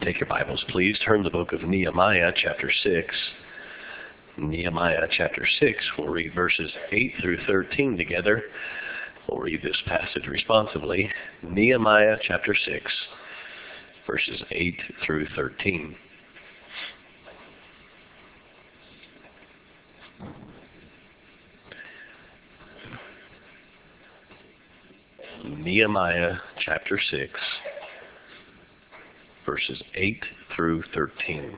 Take your Bibles, please. Turn to the book of Nehemiah, chapter 6. Nehemiah, chapter 6. We'll read verses 8 through 13 together. We'll read this passage responsively. Nehemiah, chapter 6, verses 8 through 13. Nehemiah, chapter 6. Verses 8 through 13.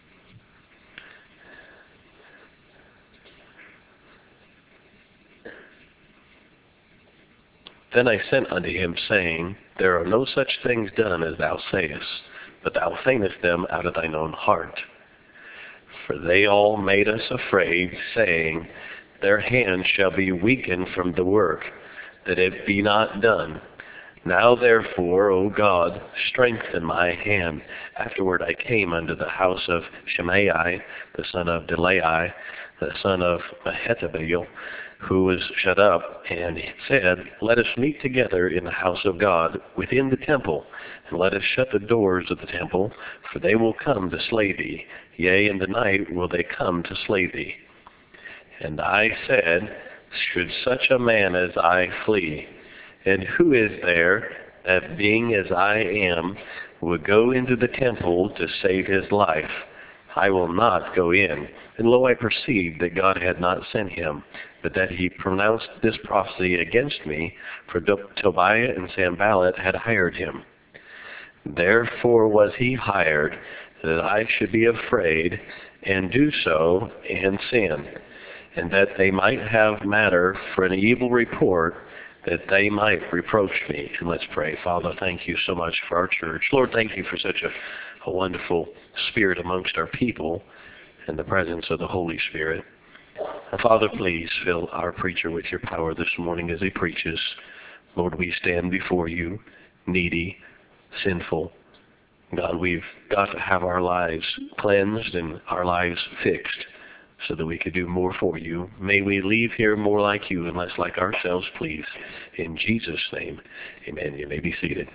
Then I sent unto him, saying, There are no such things done as thou sayest, but thou feignest them out of thine own heart. For they all made us afraid, saying, Their hand shall be weakened from the work, that it be not done. Now therefore, O God, strengthen my hand. Afterward I came unto the house of Shimei, the son of Delai, the son of Mehetabeel, who was shut up, and he said, Let us meet together in the house of God within the temple, and let us shut the doors of the temple, for they will come to slay thee. Yea, in the night will they come to slay thee. And I said, Should such a man as I flee? And who is there that, being as I am, would go into the temple to save his life? I will not go in. And lo, I perceived that God had not sent him, but that he pronounced this prophecy against me, for Tobiah and Sanballat had hired him. Therefore was he hired, that I should be afraid, and do so, and sin, and that they might have matter for an evil report, that they might reproach me. And let's pray. Father, thank you so much for our church. Lord, thank you for such a wonderful spirit amongst our people and the presence of the Holy Spirit. And Father, please fill our preacher with your power this morning as he preaches. Lord, we stand before you, needy, sinful. God, we've got to have our lives cleansed and our lives fixed, so that we could do more for you. May we leave here more like you and less like ourselves, please. In Jesus' name, amen. You may be seated.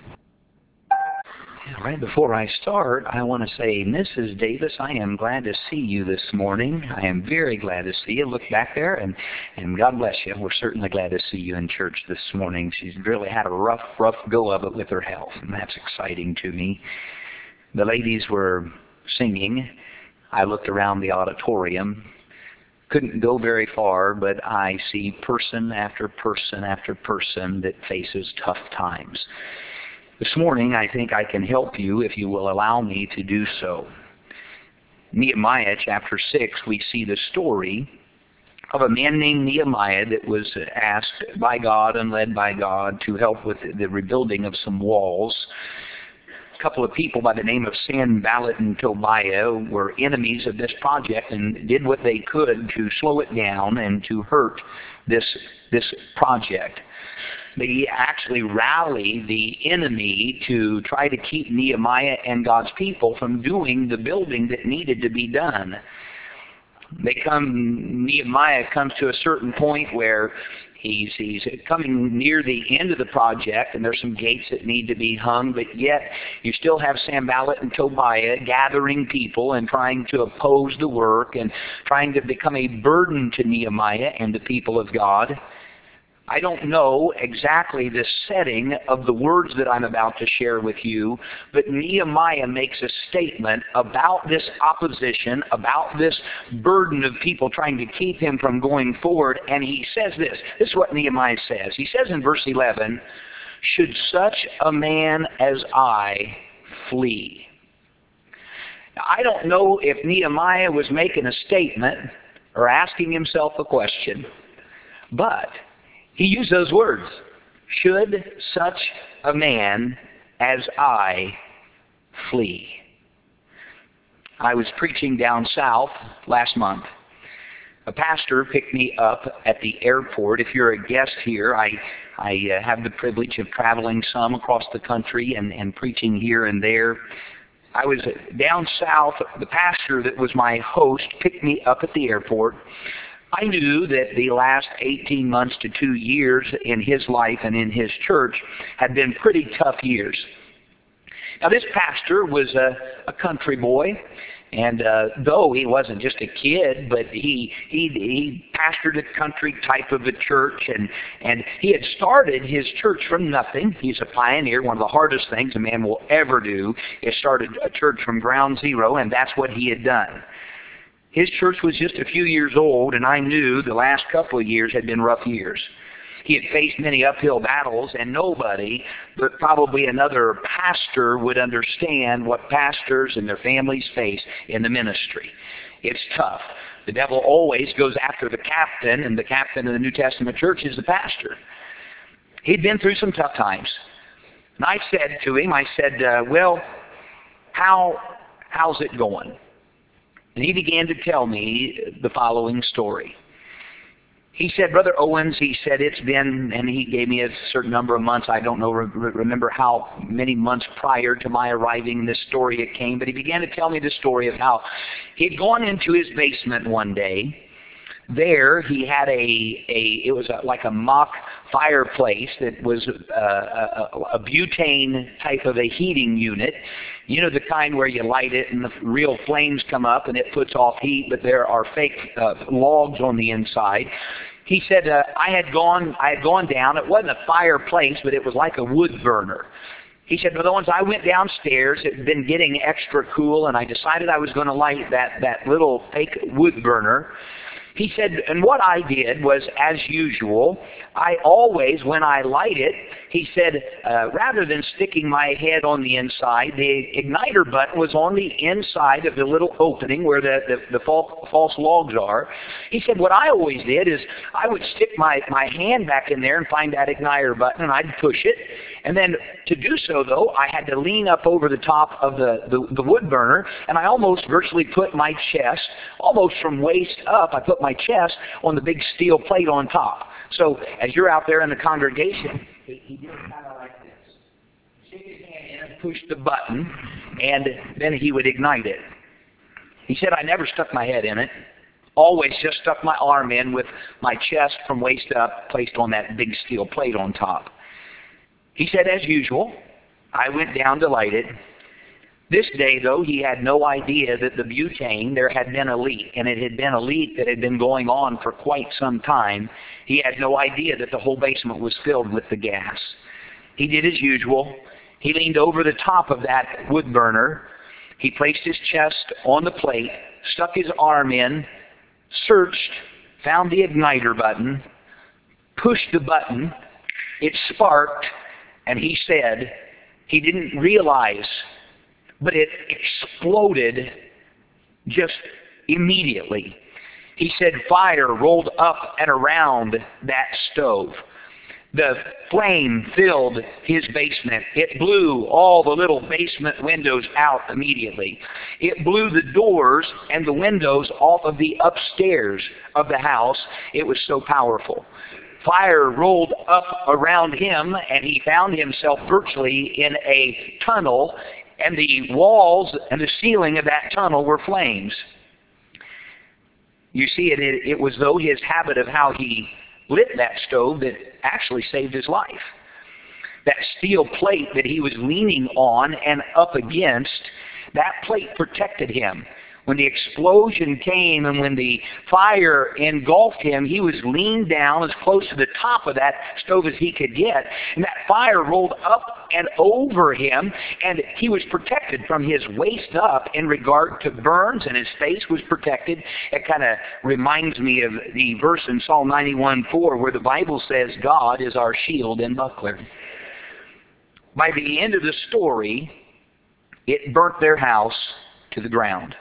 Right before I start, I want to say, Mrs. Davis, I am glad to see you this morning. I am very glad to see you. Look back there, and God bless you. We're certainly glad to see you in church this morning. She's really had a rough go of it with her health, and that's exciting to me. The ladies were singing. I looked around the auditorium, couldn't go very far, but I see person after person after person that faces tough times. This morning, I think I can help you if you will allow me to do so. Nehemiah chapter 6, we see the story of a man named Nehemiah that was asked by God and led by God to help with the rebuilding of some walls. A couple of people by the name of Sanballat and Tobiah were enemies of this project and did what they could to slow it down and to hurt this project. They actually rallied the enemy to try to keep Nehemiah and God's people from doing the building that needed to be done. Nehemiah comes to a certain point where he's coming near the end of the project, and there's some gates that need to be hung, but yet you still have Sanballat and Tobiah gathering people and trying to oppose the work and trying to become a burden to Nehemiah and the people of God. I don't know exactly the setting of the words that I'm about to share with you, but Nehemiah makes a statement about this opposition, about this burden of people trying to keep him from going forward, and he says this. This is what Nehemiah says. He says in verse 11, Should such a man as I flee? Now, I don't know if Nehemiah was making a statement or asking himself a question, but he used those words, should such a man as I flee. I was preaching down south last month. A pastor picked me up at the airport. If you're a guest here, I have the privilege of traveling some across the country and preaching here and there. I was down south. The pastor that was my host picked me up at the airport. I knew that the last 18 months to 2 years in his life and in his church had been pretty tough years. Now this pastor was a country boy, and though he wasn't just a kid, but he pastored a country type of a church, and he had started his church from nothing. He's a pioneer. One of the hardest things a man will ever do is start a church from ground zero, and that's what he had done. His church was just a few years old, and I knew the last couple of years had been rough years. He had faced many uphill battles, and nobody but probably another pastor would understand what pastors and their families face in the ministry. It's tough. The devil always goes after the captain, and the captain of the New Testament church is the pastor. He'd been through some tough times. And I said to him, well, how's it going? And he began to tell me the following story. He said, Brother Owens, he said, it's been, and he gave me a certain number of months. I don't know, remember how many months prior to my arriving this story it came, but he began to tell me the story of how he'd gone into his basement one day. There he had it was like a mock fireplace that was a butane type of a heating unit. You know, the kind where you light it and the real flames come up and it puts off heat, but there are fake logs on the inside. He said, I had gone down. It wasn't a fireplace, but it was like a wood burner. He said, but once I went downstairs, it had been getting extra cool, and I decided I was going to light that little fake wood burner. He said, and what I did was, as usual, I always, when I light it, he said, rather than sticking my head on the inside, the igniter button was on the inside of the little opening where the false logs are. He said, what I always did is I would stick my hand back in there and find that igniter button, and I'd push it. And then to do so, though, I had to lean up over the top of the wood burner, and I almost virtually put my chest, almost from waist up, I put my chest on the big steel plate on top. So as you're out there in the congregation, he did kind of like this. Stick his hand in and push the button, and then he would ignite it. He said, I never stuck my head in it. Always just stuck my arm in with my chest from waist up placed on that big steel plate on top. He said, as usual, I went down to light it. This day, though, he had no idea that the butane, there had been a leak, and it had been a leak that had been going on for quite some time. He had no idea that the whole basement was filled with the gas. He did as usual. He leaned over the top of that wood burner. He placed his chest on the plate, stuck his arm in, searched, found the igniter button, pushed the button. It sparked, and he said he didn't realize, but it exploded just immediately. He said fire rolled up and around that stove. The flame filled his basement. It blew all the little basement windows out immediately. It blew the doors and the windows off of the upstairs of the house. It was so powerful. Fire rolled up around him, and he found himself virtually in a tunnel, and the walls and the ceiling of that tunnel were flames. You see, it was though his habit of how he lit that stove that actually saved his life. That steel plate that he was leaning on and up against, that plate protected him. When the explosion came and when the fire engulfed him, he was leaned down as close to the top of that stove as he could get, and that fire rolled up and over him, and he was protected from his waist up in regard to burns, and his face was protected. It kind of reminds me of the verse in Psalm 91:4 where the Bible says, God is our shield and buckler. By the end of the story, it burnt their house to the ground.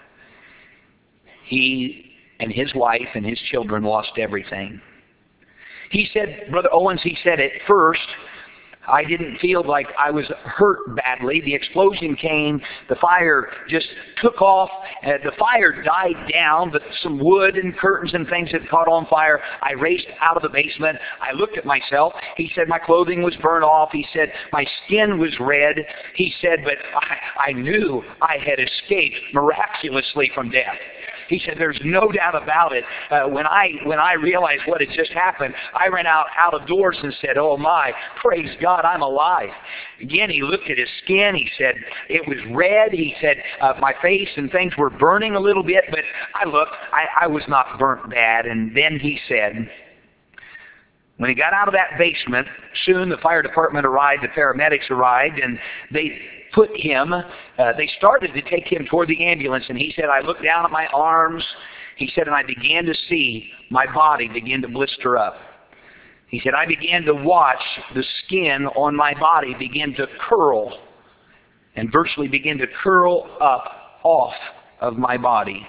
He and his wife and his children lost everything. He said, Brother Owens, he said, at first, I didn't feel like I was hurt badly. The explosion came. The fire just took off. The fire died down, but some wood and curtains and things had caught on fire. I raced out of the basement. I looked at myself. He said my clothing was burned off. He said my skin was red. He said, but I knew I had escaped miraculously from death. He said, there's no doubt about it. When I realized what had just happened, I ran out of doors and said, oh my, praise God, I'm alive. Again, he looked at his skin. He said, it was red. He said, my face and things were burning a little bit, but I looked, I was not burnt bad. And then he said, when he got out of that basement, soon the fire department arrived, the paramedics arrived, and they put him, they started to take him toward the ambulance, and he said, I looked down at my arms, he said, and I began to see my body begin to blister up. He said, I began to watch the skin on my body begin to curl, and virtually begin to curl up off of my body.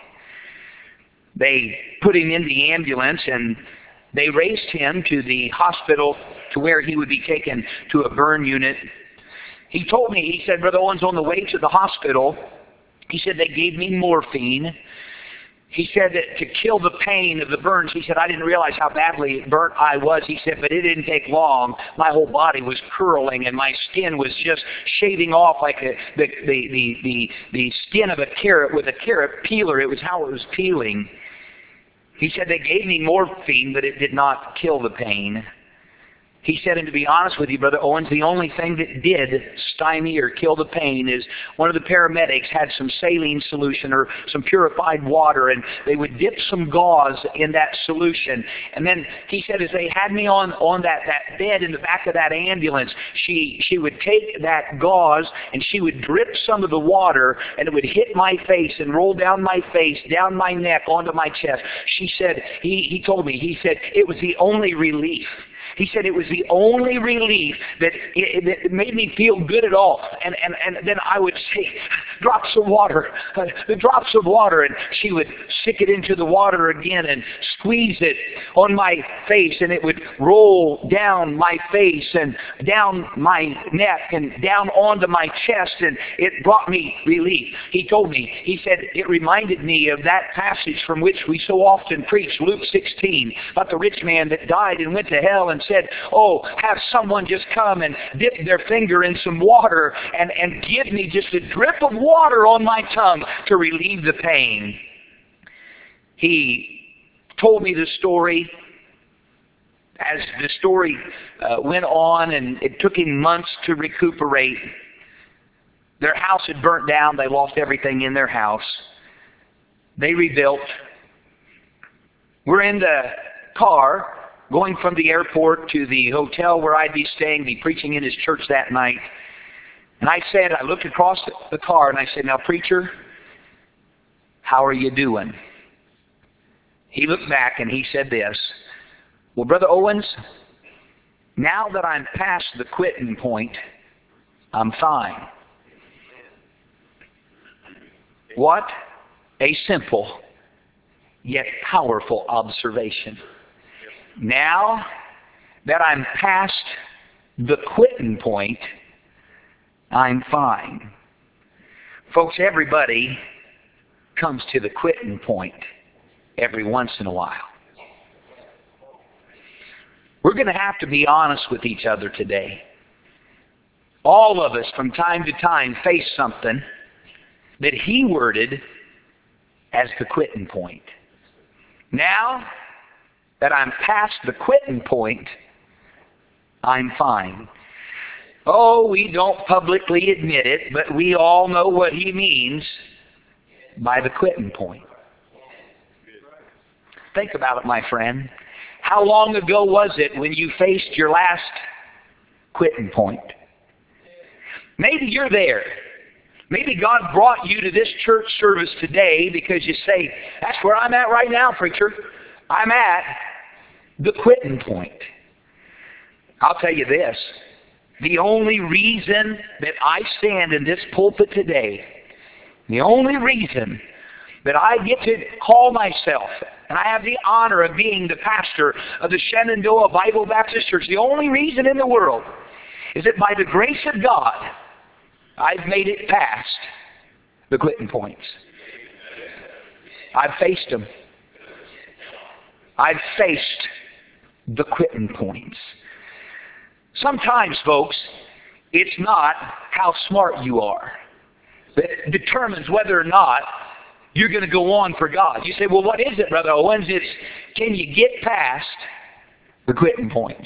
They put him in the ambulance, and they raced him to the hospital to where he would be taken to a burn unit. He told me, he said, Brother Owens, on the way to the hospital, he said, they gave me morphine. He said that to kill the pain of the burns, he said, I didn't realize how badly burnt I was. He said, but it didn't take long. My whole body was curling and my skin was just shaving off like the skin of a carrot with a carrot peeler. It was how it was peeling. He said, they gave me morphine, but it did not kill the pain. He said, and to be honest with you, Brother Owens, the only thing that did stymie or kill the pain is one of the paramedics had some saline solution or some purified water, and they would dip some gauze in that solution. And then he said, as they had me on that bed in the back of that ambulance, she would take that gauze and she would drip some of the water, and it would hit my face and roll down my face, down my neck, onto my chest. She said, he told me, he said, it was the only relief. He said it was the only relief that made me feel good at all. And then I would say, drops of water, the drops of water. And she would stick it into the water again and squeeze it on my face. And it would roll down my face and down my neck and down onto my chest. And it brought me relief. He told me, he said, it reminded me of that passage from which we so often preach, Luke 16, about the rich man that died and went to hell and said, oh, have someone just come and dip their finger in some water and give me just a drip of water on my tongue to relieve the pain. He told me the story. As the story went on, and it took him months to recuperate. Their house had burnt down. They lost everything in their house. They rebuilt. We're in the car going from the airport to the hotel where I'd be staying, be preaching in his church that night. And I looked across the car and I said, now preacher, how are you doing? He looked back and he said this, well, Brother Owens, now that I'm past the quitting point, I'm fine. What a simple yet powerful observation. Now that I'm past the quitting point, I'm fine. Folks, everybody comes to the quitting point every once in a while. We're going to have to be honest with each other today. All of us from time to time face something that he worded as the quitting point. Now that I'm past the quitting point, I'm fine. Oh, we don't publicly admit it, but we all know what he means by the quitting point. Think about it, my friend. How long ago was it when you faced your last quitting point? Maybe you're there. Maybe God brought you to this church service today because you say, that's where I'm at right now, preacher. I'm at the quitting point. I'll tell you this. The only reason that I stand in this pulpit today, the only reason that I get to call myself, and I have the honor of being the pastor of the Shenandoah Bible Baptist Church, the only reason in the world is that by the grace of God, I've made it past the quitting points. I've faced them. I've faced the quitting points. Sometimes, folks, it's not how smart you are that determines whether or not you're going to go on for God. You say, well, what is it, Brother Owens? It's, can you get past the quitting points?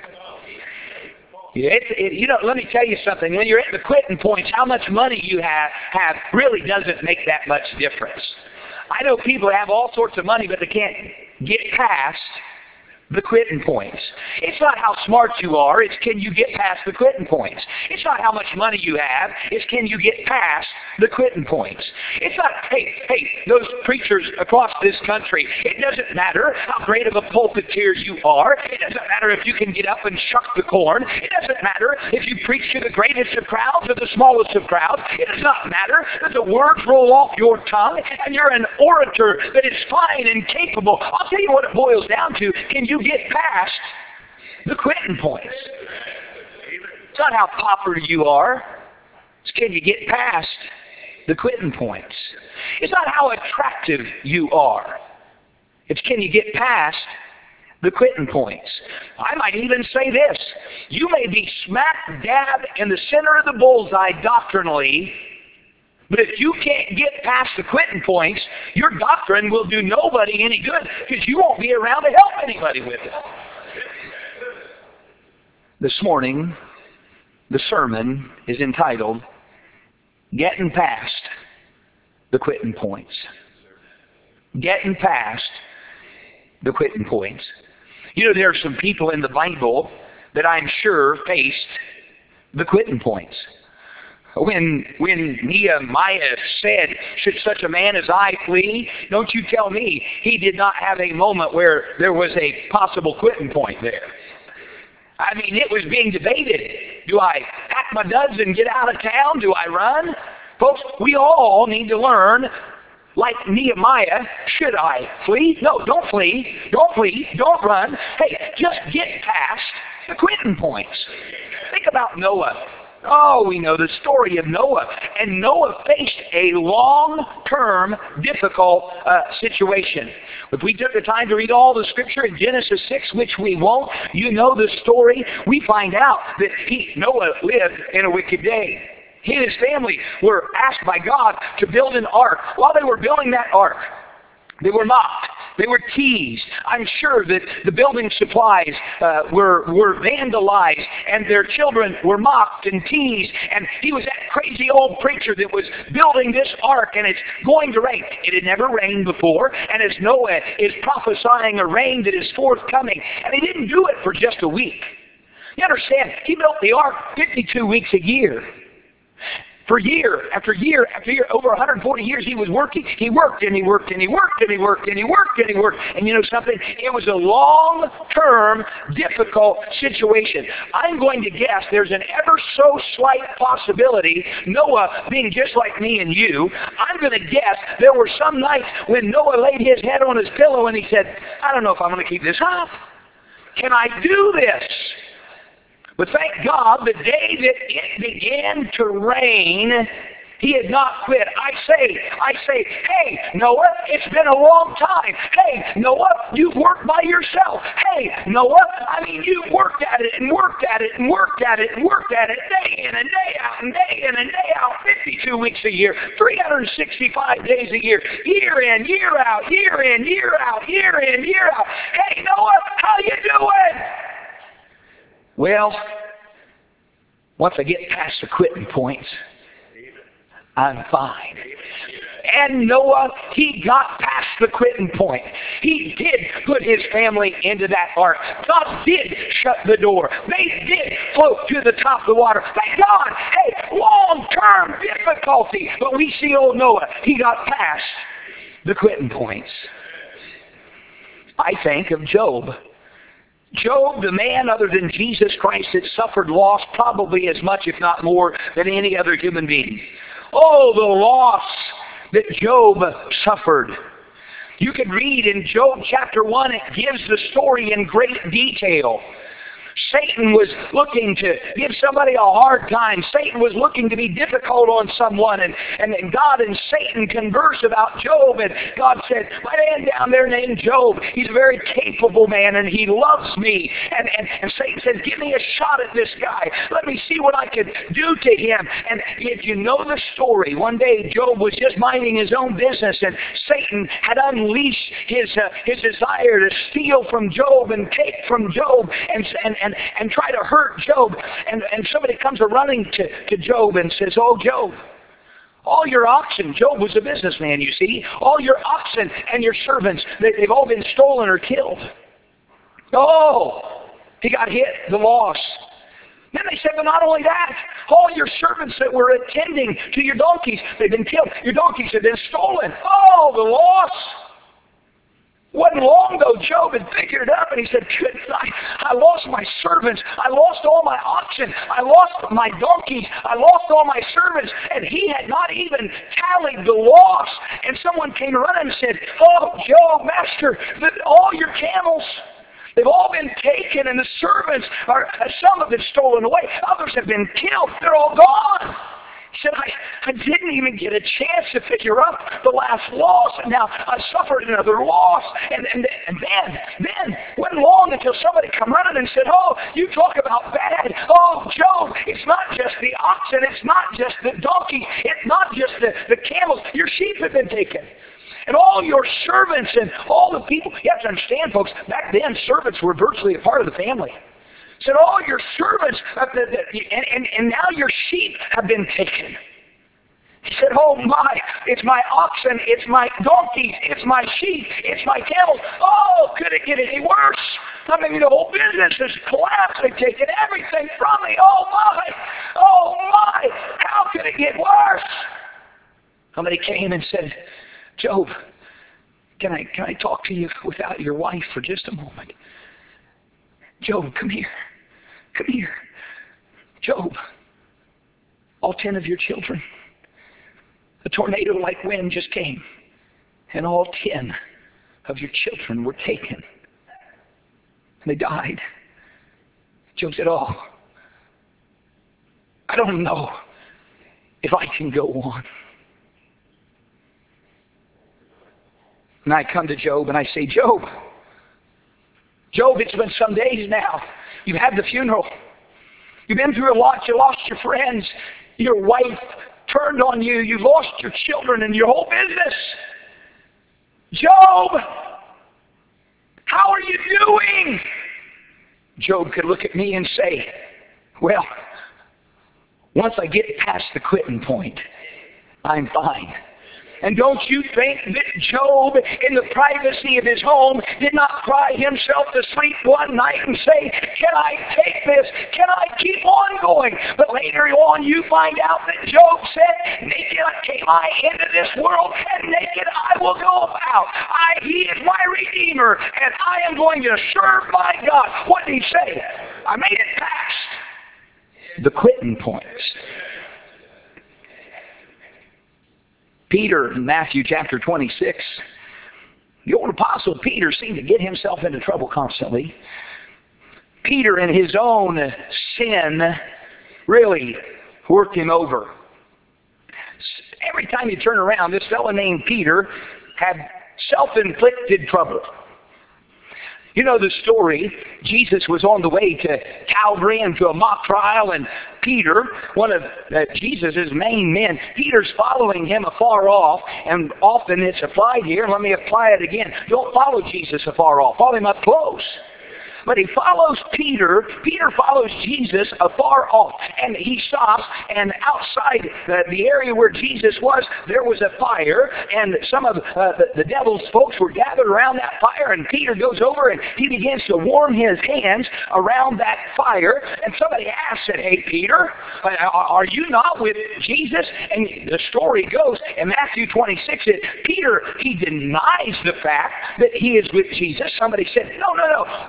Let me tell you something. When you're at the quitting points, how much money you have really doesn't make that much difference. I know people have all sorts of money, but they can't get past the quitting points. It's not how smart you are, it's can you get past the quitting points. It's not how much money you have, it's can you get past the quitting points. It's not, hey, those preachers across this country, it doesn't matter how great of a pulpiteer you are, it doesn't matter if you can get up and shuck the corn, it doesn't matter if you preach to the greatest of crowds or the smallest of crowds, it does not matter that the words roll off your tongue and you're an orator that is fine and capable. I'll tell you what it boils down to. Can you get past the quitting points? It's not how popular you are. It's can you get past the quitting points. It's not how attractive you are. It's can you get past the quitting points. I might even say this. You may be smack dab in the center of the bullseye doctrinally, but if you can't get past the quitting points, your doctrine will do nobody any good because you won't be around to help anybody with it. This morning, the sermon is entitled, Getting Past the Quitting Points. Getting past the quitting points. You know, there are some people in the Bible that I'm sure faced the quitting points. When Nehemiah said, should such a man as I flee? Don't you tell me he did not have a moment where there was a possible quitting point there. I mean, it was being debated. Do I pack my duds and get out of town? Do I run? Folks, we all need to learn, like Nehemiah, should I flee? No, don't flee. Don't flee. Don't run. Hey, just get past the quitting points. Think about Noah. Oh, we know the story of Noah. And Noah faced a long-term, difficult situation. If we took the time to read all the scripture in Genesis 6, which we won't, you know the story, we find out that Noah lived in a wicked day. He and his family were asked by God to build an ark. While they were building that ark, they were mocked. They were teased. I'm sure that the building supplies were vandalized, and their children were mocked and teased. And he was that crazy old preacher that was building this ark, and it's going to rain. It had never rained before, and as Noah is prophesying a rain that is forthcoming, and he didn't do it for just a week. You understand? He built the ark 52 weeks a year. For year after year after year, over 140 years he was working. He worked and he worked and he worked and he worked and he worked and he worked. And you know something? It was a long-term, difficult situation. I'm going to guess there's an ever so slight possibility, Noah being just like me and you, I'm going to guess there were some nights when Noah laid his head on his pillow and he said, I don't know if I'm going to keep this up. Can I do this? But thank God, the day that it began to rain, he had not quit. I say, hey, Noah, it's been a long time. Hey, Noah, you've worked by yourself. Hey, Noah, you've worked at it and worked at it and worked at it and worked at it day in and day out and day in and day out, 52 weeks a year, 365 days a year, year in, year out, year in, year out, year in, year out. Hey, Noah, how you doing? Well, once I get past the quitting points, I'm fine. And Noah, he got past the quitting point. He did put his family into that ark. God did shut the door. They did float to the top of the water. Thank God. Hey, long-term difficulty. But we see old Noah, he got past the quitting points. I think of Job. Job, the man other than Jesus Christ that suffered loss probably as much, if not more, than any other human being. Oh, the loss that Job suffered. You can read in Job chapter 1, it gives the story in great detail. Satan was looking to give somebody a hard time. Satan was looking to be difficult on someone. And God and Satan conversed about Job. And God said, my man down there named Job, he's a very capable man and he loves me. And Satan says, give me a shot at this guy. Let me see what I could do to him. And if you know the story, one day Job was just minding his own business and Satan had unleashed his desire to steal from Job and take from Job and try to hurt Job. And somebody comes running to Job and says, oh, Job, all your oxen, Job was a businessman, you see, all your oxen and your servants, they've all been stolen or killed. Oh, he got hit, the loss. Then they said, but not only that, all your servants that were attending to your donkeys, they've been killed. Your donkeys have been stolen. Oh, the loss. Wasn't long though, Job had figured it up and he said, good night. I lost my servants. I lost all my oxen. I lost my donkeys. I lost all my servants. And he had not even tallied the loss. And someone came running and said, oh, Job, master, all your camels, they've all been taken and the servants, some have been stolen away. Others have been killed. They're all gone. He said, I didn't even get a chance to figure out the last loss, and now I suffered another loss. And then, wasn't long until somebody come running and said, oh, you talk about bad. Oh, Job, it's not just the oxen, it's not just the donkey, it's not just the camels. Your sheep have been taken. And all your servants and all the people. You have to understand, folks, back then servants were virtually a part of the family. Said all your servants, and now your sheep have been taken. He said, oh my, it's my oxen, it's my donkeys, it's my sheep, it's my camels. Oh, could it get any worse? I mean, the whole business has collapsed. They've taken everything from me. Oh my, how could it get worse? Somebody came and said, Job, can I talk to you without your wife for just a moment? Job, come here. Come here. Job, all 10 of your children, a tornado like wind just came, and all 10 of your children were taken. And they died. Job said, oh, I don't know if I can go on. And I come to Job and I say, Job, it's been some days now. You've had the funeral. You've been through a lot. You lost your friends. Your wife turned on you. You lost your children and your whole business. Job, how are you doing? Job could look at me and say, well, once I get past the quitting point, I'm fine. And don't you think that Job, in the privacy of his home, did not cry himself to sleep one night and say, can I take this? Can I keep on going? But later on you find out that Job said, naked came I into this world, and naked I will go out. He is my Redeemer, and I am going to serve my God. What did he say? I made it past the quitting points. Peter in Matthew chapter 26, the old apostle Peter seemed to get himself into trouble constantly. Peter in his own sin really worked him over. Every time you turn around, this fellow named Peter had self-inflicted trouble. You know the story. Jesus was on the way to Calvary and to a mock trial, and Peter, one of Jesus' main men, Peter's following him afar off, and often it's applied here. Let me apply it again. Don't follow Jesus afar off. Follow him up close. But he follows Peter. Peter follows Jesus afar off. And he stops, and outside the area where Jesus was, there was a fire. And some of the devil's folks were gathered around that fire. And Peter goes over, and he begins to warm his hands around that fire. And somebody asked, said, hey, Peter, are you not with Jesus? And the story goes, in Matthew 26, that Peter, he denies the fact that he is with Jesus. Somebody said, no, you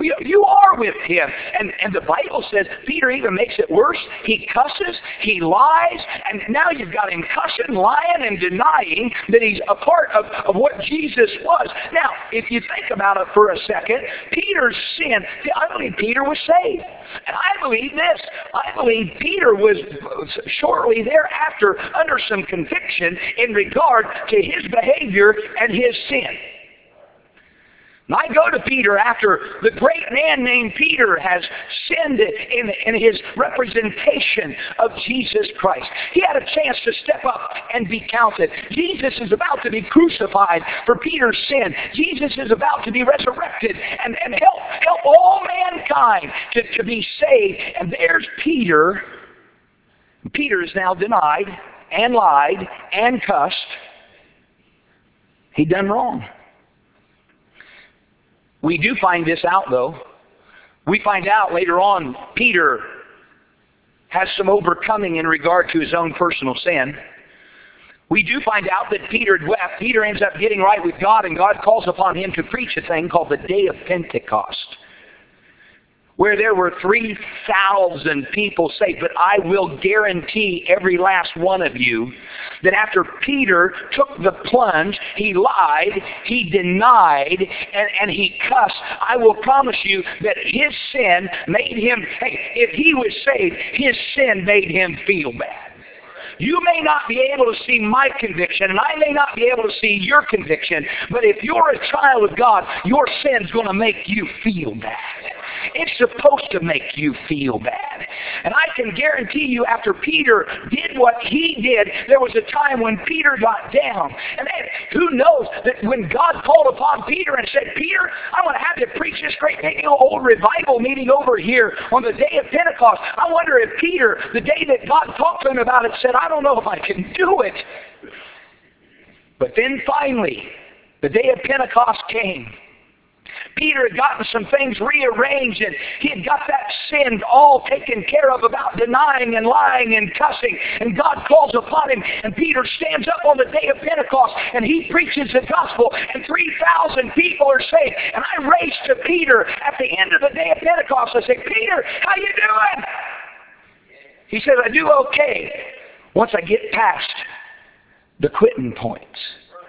war with him. And the Bible says Peter even makes it worse. He cusses, he lies, and now you've got him cussing, lying, and denying that he's a part of what Jesus was. Now, if you think about it for a second, Peter's sin, I believe Peter was saved. And I believe this. I believe Peter was shortly thereafter under some conviction in regard to his behavior and his sin. And I go to Peter after the great man named Peter has sinned in his representation of Jesus Christ. He had a chance to step up and be counted. Jesus is about to be crucified for Peter's sin. Jesus is about to be resurrected and help all mankind to be saved. And there's Peter. Peter is now denied and lied and cussed. He done wrong. We do find this out, though. We find out later on Peter has some overcoming in regard to his own personal sin. We do find out that Peter ends up getting right with God, and God calls upon him to preach a thing called the Day of Pentecost, where there were 3,000 people saved. But I will guarantee every last one of you that after Peter took the plunge, he lied, he denied, and he cussed, I will promise you that his sin made him, if he was saved, his sin made him feel bad. You may not be able to see my conviction, and I may not be able to see your conviction, but if you're a child of God, your sin's going to make you feel bad. It's supposed to make you feel bad. And I can guarantee you after Peter did what he did, there was a time when Peter got down. And who knows that when God called upon Peter and said, Peter, I want to have you preach this great old revival meeting over here on the day of Pentecost. I wonder if Peter, the day that God talked to him about it, said, I don't know if I can do it. But then finally, the day of Pentecost came. Peter had gotten some things rearranged, and he had got that sin all taken care of about denying and lying and cussing. And God calls upon him, and Peter stands up on the day of Pentecost, and he preaches the gospel, and 3,000 people are saved. And I race to Peter at the end of the day of Pentecost. I say, Peter, how you doing? He says, I do okay once I get past the quitting points.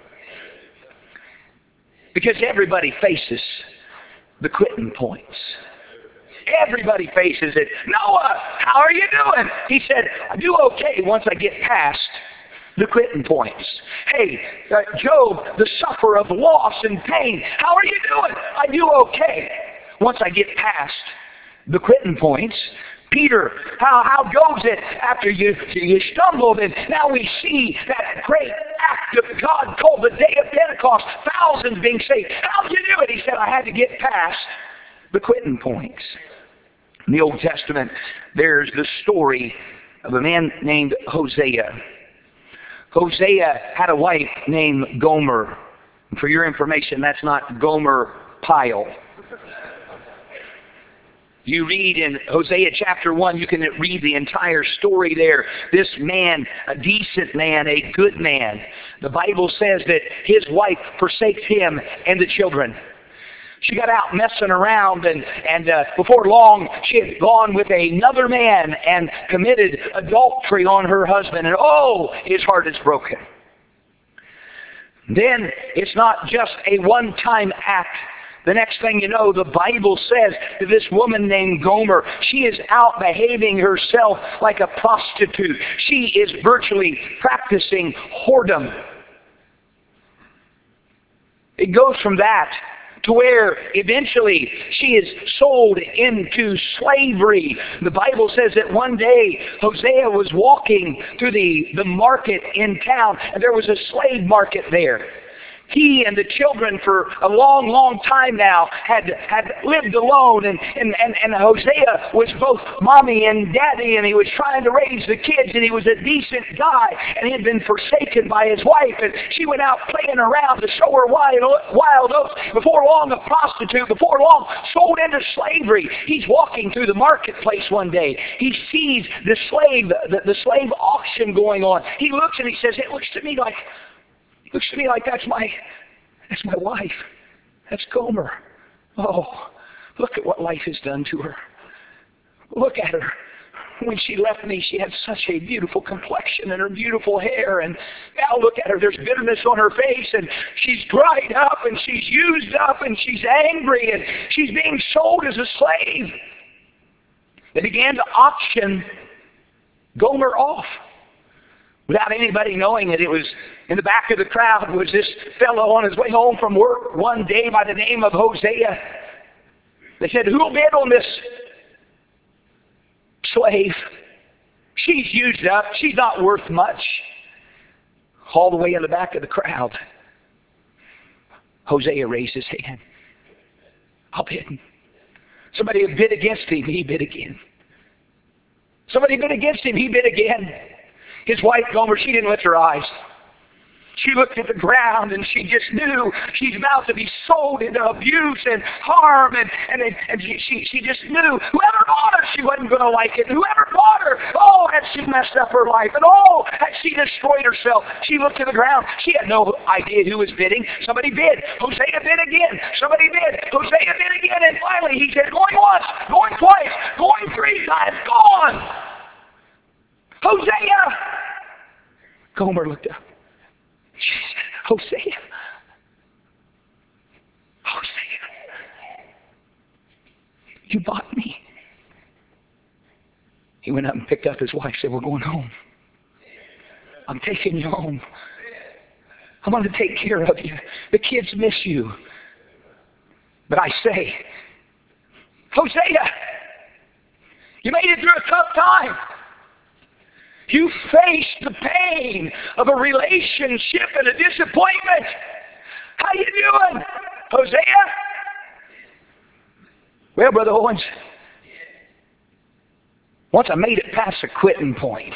Because everybody faces the quitting points. Everybody faces it. Noah, how are you doing? He said, I do okay once I get past the quitting points. Hey, Job, the sufferer of loss and pain, how are you doing? I do okay once I get past the quitting points. Peter, how goes it after you stumbled? And now we see that great act of God called the Day of Pentecost, thousands being saved. How'd you do it? He said, I had to get past the quitting points. In the Old Testament, there's the story of a man named Hosea. Hosea had a wife named Gomer. And for your information, that's not Gomer Pyle. You read in Hosea chapter 1, you can read the entire story there. This man, a decent man, a good man, the Bible says that his wife forsakes him and the children. She got out messing around, and before long, she had gone with another man and committed adultery on her husband. And oh, his heart is broken. Then it's not just a one-time act. The next thing you know, the Bible says that this woman named Gomer, she is out behaving herself like a prostitute. She is virtually practicing whoredom. It goes from that to where eventually she is sold into slavery. The Bible says that one day Hosea was walking through the market in town, and there was a slave market there. He and the children for a long, long time now had lived alone, and Hosea was both mommy and daddy, and he was trying to raise the kids, and he was a decent guy, and he had been forsaken by his wife, and she went out playing around to show her wild oats. Before long, a prostitute, before long, sold into slavery. He's walking through the marketplace one day. He sees the slave auction going on. He looks and he says, it looks to me like that's my wife. That's Gomer. Oh, Look at what life has done to her. Look at her. When she left me, she had such a beautiful complexion and her beautiful hair. And now look at her. There's bitterness on her face. And she's dried up and she's used up and she's angry. And she's being sold as a slave. They began to auction Gomer off. Without anybody knowing it, it was in the back of the crowd was this fellow on his way home from work one day by the name of Hosea. They said, who'll bid on this slave? She's used up. She's not worth much. All the way in the back of the crowd, Hosea raised his hand. I'll bid. Somebody had bid against him. He bid again. Somebody bid against him. He bid again. His wife, Gomer, she didn't lift her eyes. She looked at the ground and she just knew she's about to be sold into abuse and harm. And she just knew whoever bought her, she wasn't going to like it. And whoever bought her, oh, had she messed up her life. And oh, had she destroyed herself. She looked at the ground. She had no idea who was bidding. Somebody bid. Hosea bid again. Somebody bid. Hosea bid again. And finally he said, going once, going twice, going 3 times, gone. Hosea! Gomer looked up. She said, Hosea. Hosea. You bought me. He went up and picked up his wife and said, we're going home. I'm taking you home. I'm going to take care of you. The kids miss you. But I say, Hosea, you made it through a tough time. You faced the pain of a relationship and a disappointment. How you doing, Hosea? Well, Brother Owens, once I made it past the quitting point,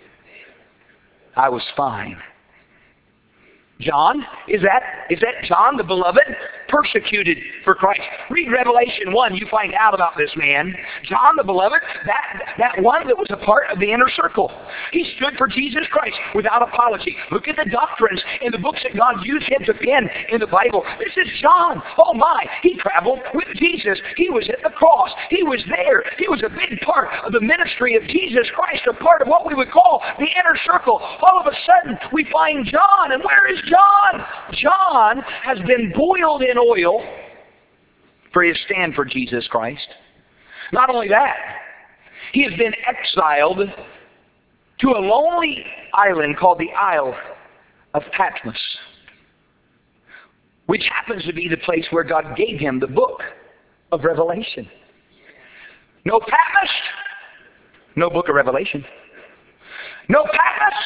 I was fine. John, is that John the beloved? Persecuted for Christ. Read Revelation 1, you find out about this man. John the beloved, that one that was a part of the inner circle. He stood for Jesus Christ without apology. Look at the doctrines in the books that God used him to pen in the Bible. This is John. Oh my, he traveled with Jesus. He was at the cross. He was there. He was a big part of the ministry of Jesus Christ, a part of what we would call the inner circle. All of a sudden, we find John. And where is John? John has been boiled in oil for his stand for Jesus Christ. Not only that, he has been exiled to a lonely island called the Isle of Patmos, which happens to be the place where God gave him the book of Revelation. No Patmos, no book of Revelation. No Patmos,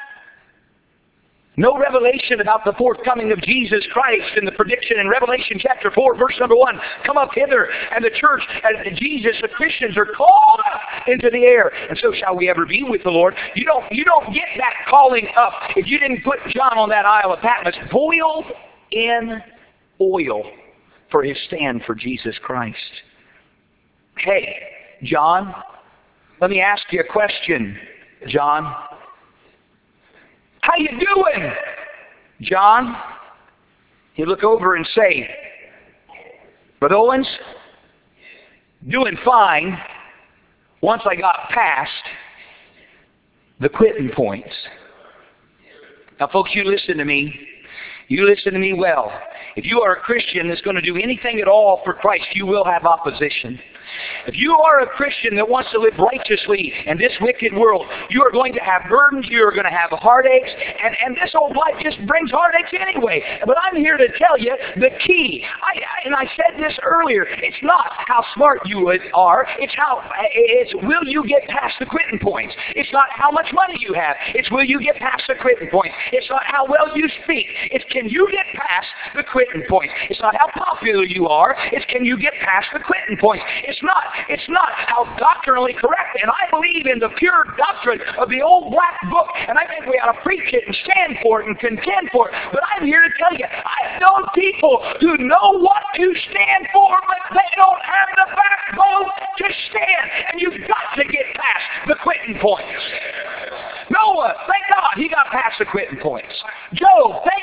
no revelation about the forthcoming of Jesus Christ and the prediction in Revelation chapter 4, verse number 1. Come up hither, and the church, and Jesus, the Christians are called up into the air. And so shall we ever be with the Lord. You don't get that calling up if you didn't put John on that Isle of Patmos, boiled in oil for his stand for Jesus Christ. Hey, John, let me ask you a question, John. How you doing, John? You look over and say, Brother Owens, doing fine once I got past the quitting points. Now, folks, you listen to me. You listen to me well. If you are a Christian that's going to do anything at all for Christ, you will have opposition. If you are a Christian that wants to live righteously in this wicked world, you are going to have burdens, you are going to have heartaches, and this old life just brings heartaches anyway. But I'm here to tell you the key. I said this earlier, it's not how smart you are, it's will you get past the quitting points. It's not how much money you have, it's will you get past the quitting points. It's not how well you speak, it's can you get past the quitting points. It's not how popular you are, it's can you get past the quitting points. It's not how doctrinally correct, and I believe in the pure doctrine of the old black book, and I think we ought to preach it and stand for it and contend for it. But I'm here to tell you, I know people who know what to stand for, but they don't have the backbone to stand, and you've got to get past the quitting points. Noah, thank God, he got past the quitting points. Job, thank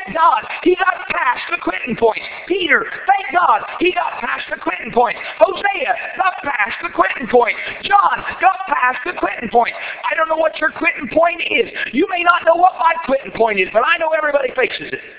thank God he got past the quitting point. Peter, thank God he got past the quitting point. Hosea got past the quitting point. John got past the quitting point. I don't know what your quitting point is. You may not know what my quitting point is, but I know everybody faces it.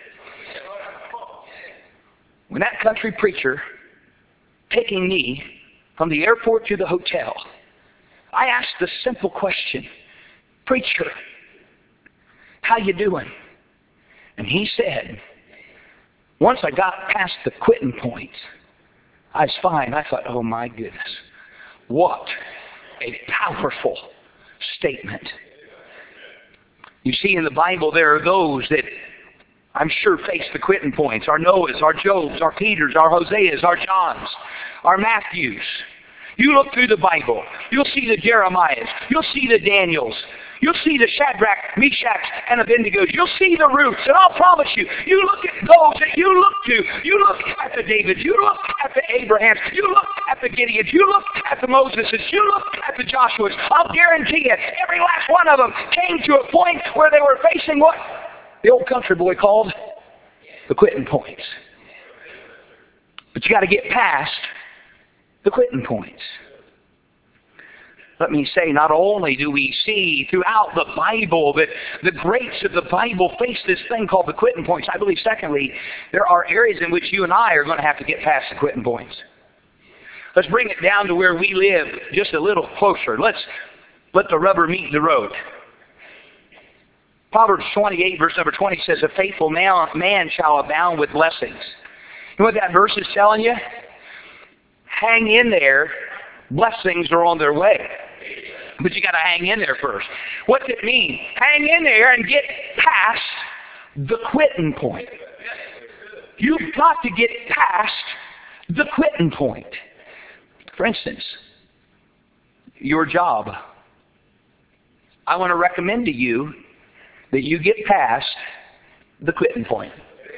When that country preacher taking me from the airport to the hotel, I asked the simple question, "Preacher, how you doing?" And he said, once I got past the quitting point, I was fine. I thought, oh my goodness, what a powerful statement. You see, in the Bible, there are those that I'm sure face the quitting points. Our Noahs, our Jobs, our Peters, our Hoseas, our Johns, our Matthews. You look through the Bible, you'll see the Jeremiahs, you'll see the Daniels, you'll see the Shadrach, Meshach, and Abednego. You'll see the Ruths, and I'll promise you, you look at those that you look to. You look at the Davids, you look at the Abrahams, you look at the Gideons, you look at the Moseses, you look at the Joshuas. I'll guarantee you, every last one of them came to a point where they were facing what the old country boy called the quitting points. But you got to get past the quitting points. Let me say, not only do we see throughout the Bible that the greats of the Bible face this thing called the quitting points, I believe, secondly, there are areas in which you and I are going to have to get past the quitting points. Let's bring it down to where we live just a little closer. Let's let the rubber meet the road. Proverbs 28, verse number 20 says, "A faithful man shall abound with blessings." You know what that verse is telling you? Hang in there. Blessings are on their way. But you got to hang in there first. What's it mean? Hang in there and get past the quitting point. You've got to get past the quitting point. For instance, your job. I want to recommend to you that you get past the quitting point.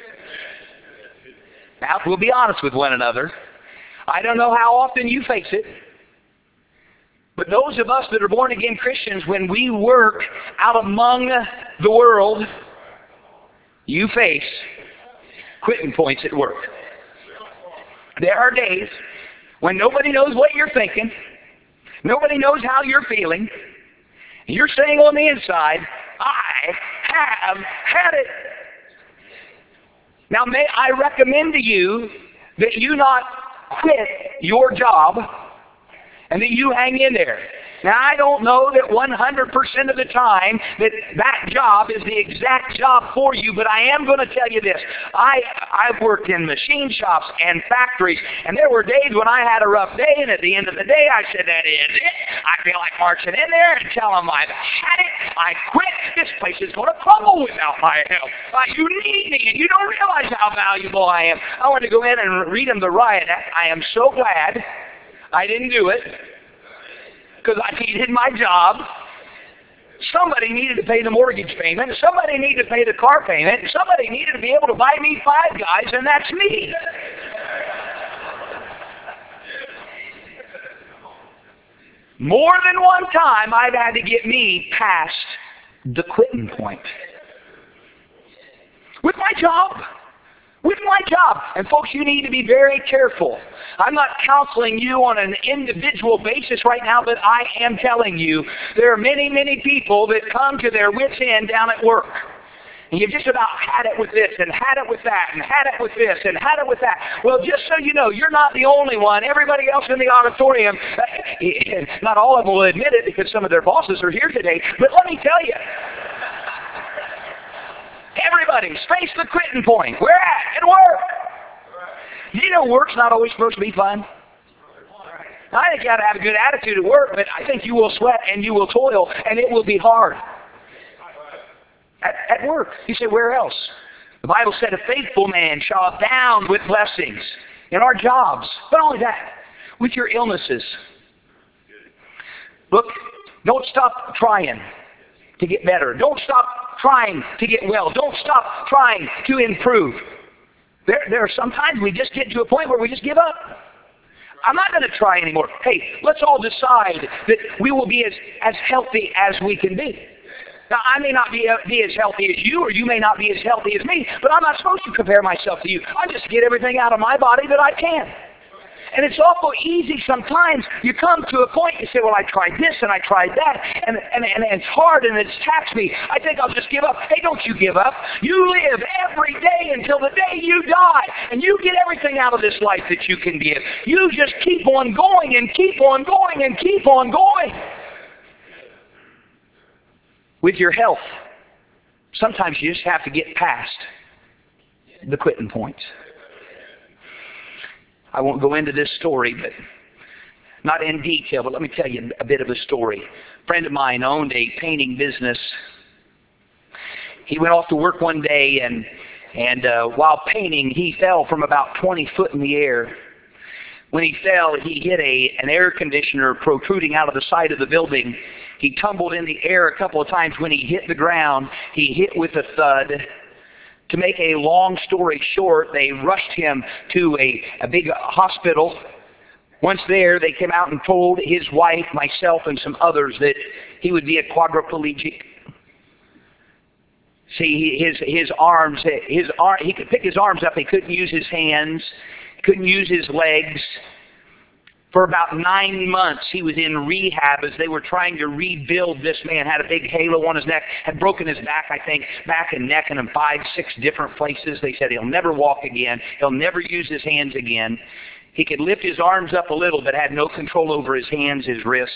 Now, we'll be honest with one another. I don't know how often you face it, but those of us that are born-again Christians, when we work out among the world, you face quitting points at work. There are days when nobody knows what you're thinking, nobody knows how you're feeling, and you're saying on the inside, I have had it. Now, may I recommend to you that you not quit your job and that you hang in there. Now, I don't know that 100% of the time that job is the exact job for you, but I am going to tell you this. I've worked in machine shops and factories, and there were days when I had a rough day, and at the end of the day, I said, that is it. I feel like marching in there and tell them I've had it. I quit. This place is going to crumble without my help. You need me, and you don't realize how valuable I am. I want to go in and read them the riot act. I am so glad I didn't do it, because I needed my job. Somebody needed to pay the mortgage payment. Somebody needed to pay the car payment. Somebody needed to be able to buy me 5 Guys, and that's me. More than one time, I've had to get me past the quitting point. With my job. With my job. And folks, you need to be very careful. I'm not counseling you on an individual basis right now, but I am telling you there are many, many people that come to their wits' end down at work. And you've just about had it with this, and had it with that, and had it with this, and had it with that. Well, just so you know, you're not the only one. Everybody else in the auditorium, not all of them will admit it because some of their bosses are here today, but let me tell you, everybody's faced the quitting point. Where at? At work. You know work's not always supposed to be fun. I think you got to have a good attitude at work, but I think you will sweat and you will toil and it will be hard. At work. You say, where else? The Bible said a faithful man shall abound with blessings in our jobs. Not only that, with your illnesses. Look, don't stop trying to get better. Don't stop trying to get well. Don't stop trying to improve. There are sometimes we just get to a point where we just give up. I'm not going to try anymore. Hey, let's all decide that we will be as healthy as we can be. Now, I may not be as healthy as you, or you may not be as healthy as me, but I'm not supposed to compare myself to you. I just get everything out of my body that I can. And it's awful easy sometimes. You come to a point, you say, well, I tried this and I tried that, and it's hard and it's taxed me. I think I'll just give up. Hey, don't you give up. You live every day until the day you die, and you get everything out of this life that you can give. You just keep on going and keep on going and keep on going. With your health, sometimes you just have to get past the quitting points. I won't go into this story, but not in detail, but let me tell you a bit of a story. A friend of mine owned a painting business. He went off to work one day, and while painting, he fell from about 20 foot in the air. When he fell, he hit an air conditioner protruding out of the side of the building. He tumbled in the air a couple of times. When he hit the ground, he hit with a thud. To make a long story short, they rushed him to a big hospital. Once there, they came out and told his wife, myself, and some others that he would be a quadriplegic. See, his arms, he could pick his arms up. He couldn't use his hands. He couldn't use his legs. For about 9 months, he was in rehab as they were trying to rebuild this man. Had a big halo on his neck, had broken his back, I think, back and neck, and in 5, 6 different places. They said he'll never walk again. He'll never use his hands again. He could lift his arms up a little, but had no control over his hands, his wrists.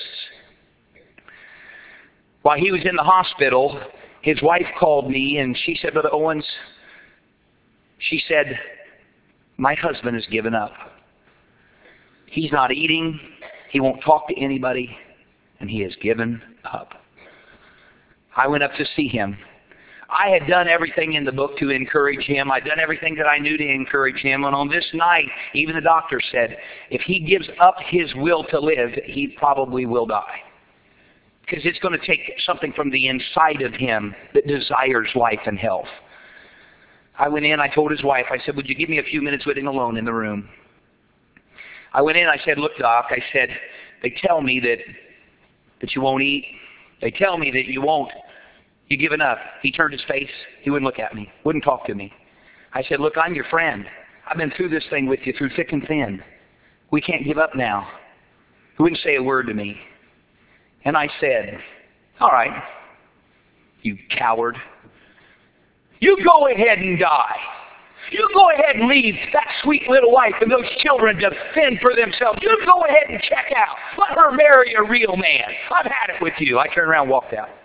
While he was in the hospital, his wife called me, and she said, Brother Owens, she said, my husband has given up. He's not eating, he won't talk to anybody, and he has given up. I went up to see him. I had done everything in the book to encourage him. I'd done everything that I knew to encourage him. And on this night, even the doctor said, if he gives up his will to live, he probably will die. Because it's going to take something from the inside of him that desires life and health. I went in, I told his wife, I said, would you give me a few minutes with him alone in the room? I went in, I said, look, Doc, I said, they tell me that you won't eat. They tell me that you've given up. He turned his face. He wouldn't look at me, wouldn't talk to me. I said, look, I'm your friend. I've been through this thing with you, through thick and thin. We can't give up now. He wouldn't say a word to me. And I said, all right, you coward. You go ahead and die. You go ahead and leave that sweet little wife and those children to fend for themselves. You go ahead and check out. Let her marry a real man. I've had it with you. I turned around and walked out.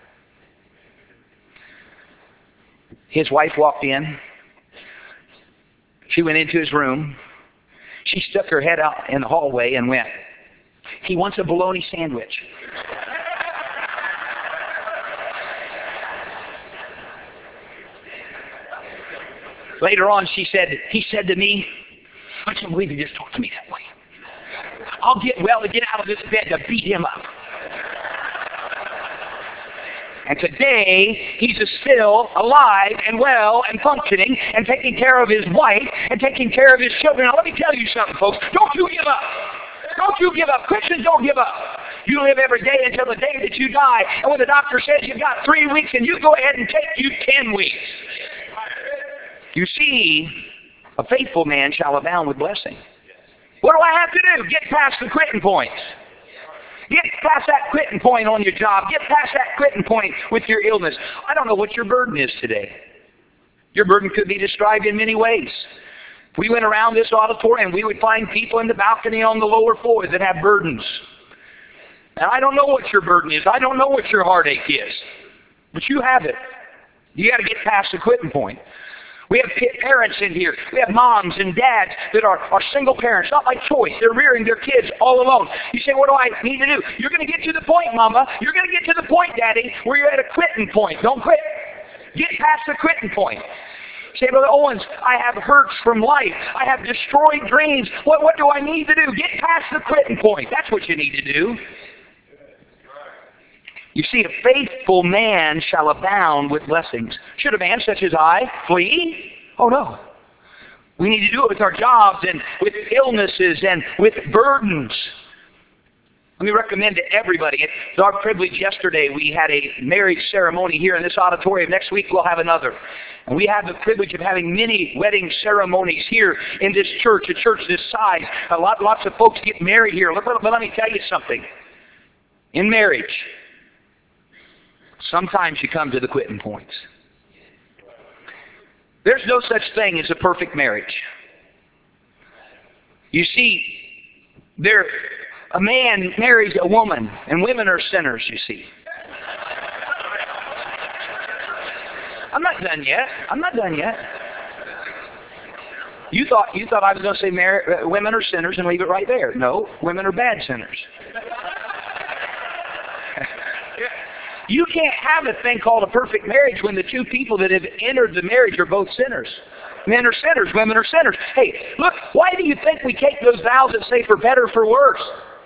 His wife walked in. She went into his room. She stuck her head out in the hallway and went, he wants a bologna sandwich. Later on, he said to me, I can't believe he just talked to me that way. I'll get out of this bed to beat him up. And today, he's still alive and well and functioning and taking care of his wife and taking care of his children. Now, let me tell you something, folks. Don't you give up. Don't you give up. Christians, don't give up. You live every day until the day that you die. And when the doctor says you've got 3 weeks, and you go ahead and take you 10 weeks. You see, a faithful man shall abound with blessing. What do I have to do? Get past the quitting points. Get past that quitting point on your job. Get past that quitting point with your illness. I don't know what your burden is today. Your burden could be described in many ways. If we went around this auditorium, we would find people in the balcony on the lower floor that have burdens. And I don't know what your burden is. I don't know what your heartache is. But you have it. You got to get past the quitting point. We have parents in here. We have moms and dads that are single parents, not by choice. They're rearing their kids all alone. You say, what do I need to do? You're going to get to the point, Mama. You're going to get to the point, Daddy, where you're at a quitting point. Don't quit. Get past the quitting point. You say, Brother Owens, I have hurts from life. I have destroyed dreams. What do I need to do? Get past the quitting point. That's what you need to do. You see, a faithful man shall abound with blessings. Should a man such as I flee? Oh, no. We need to do it with our jobs and with illnesses and with burdens. Let me recommend to everybody. It's our privilege. Yesterday we had a marriage ceremony here in this auditorium. Next week we'll have another. And we have the privilege of having many wedding ceremonies here in this church, a church this size. Lots of folks get married here. But let me tell you something. In marriage, sometimes you come to the quitting points. There's no such thing as a perfect marriage. You see, a man marries a woman, and women are sinners, you see. I'm not done yet. You thought I was going to say women are sinners and leave it right there. No, women are bad sinners. You can't have a thing called a perfect marriage when the two people that have entered the marriage are both sinners. Men are sinners, women are sinners. Hey, look, why do you think we take those vows that say for better, for worse?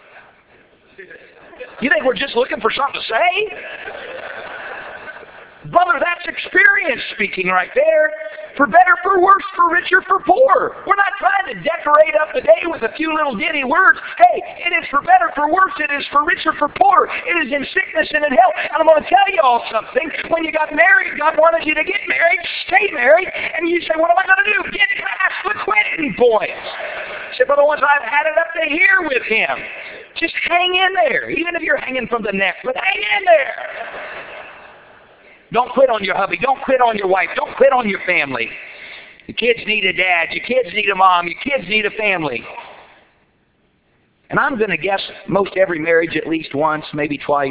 You think we're just looking for something to say? Brother, that's experience speaking right there. For better, for worse, for richer, for poor. We're not trying to decorate up the day with a few little ditty words. Hey, it is for better, for worse, it is for richer, for poor. It is in sickness and in health. And I'm going to tell you all something. When you got married, God wanted you to get married, stay married, and you say, what am I going to do? Get past the quitting points. I said, brother, once I've had it up to here with him, just hang in there, even if you're hanging from the neck, but hang in there. Don't quit on your hubby. Don't quit on your wife. Don't quit on your family. Your kids need a dad. Your kids need a mom. Your kids need a family. And I'm going to guess most every marriage at least once, maybe twice,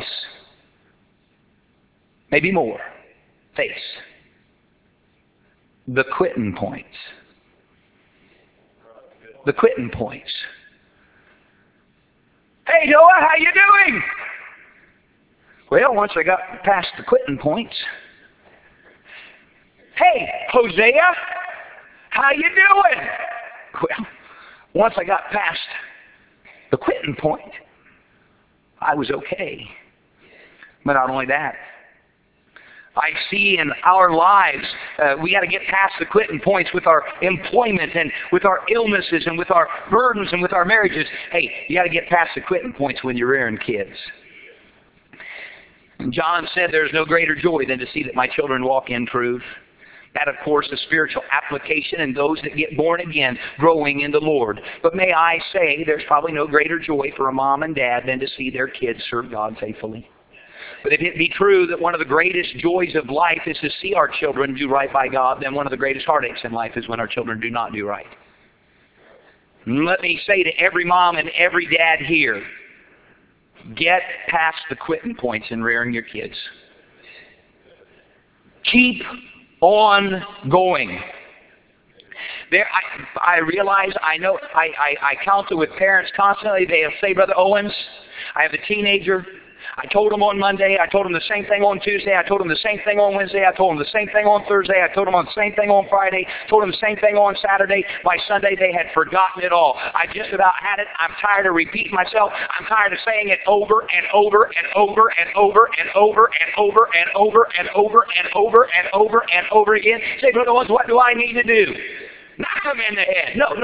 maybe more, face the quitting points. The quitting points. Hey, Noah, how you doing? Well, once I got past the quitting points. Hey, Hosea, how you doing? Well, once I got past the quitting point, I was okay. But not only that, I see in our lives, we got to get past the quitting points with our employment and with our illnesses and with our burdens and with our marriages. Hey, you got to get past the quitting points when you're rearing kids. And John said, there's no greater joy than to see that my children walk in truth. That, of course, is spiritual application and those that get born again growing in the Lord. But may I say, there's probably no greater joy for a mom and dad than to see their kids serve God faithfully. But if it be true that one of the greatest joys of life is to see our children do right by God, then one of the greatest heartaches in life is when our children do not do right. And let me say to every mom and every dad here, get past the quitting points in rearing your kids. Keep on going. I realize, I know, I counsel with parents constantly. They'll say, Brother Owens, I have a teenager. I told him on Monday. I told him the same thing on Tuesday. I told him the same thing on Wednesday. I told him the same thing on Thursday. I told him the same thing on Friday. Told him the same thing on Saturday. By Sunday, they had forgotten it all. I just about had it. I'm tired of repeating myself. I'm tired of saying it over and over and over and over and over and over and over and over and over and over and over again. Say, Brother Owens, what do I need to do? Knock them in the head. No.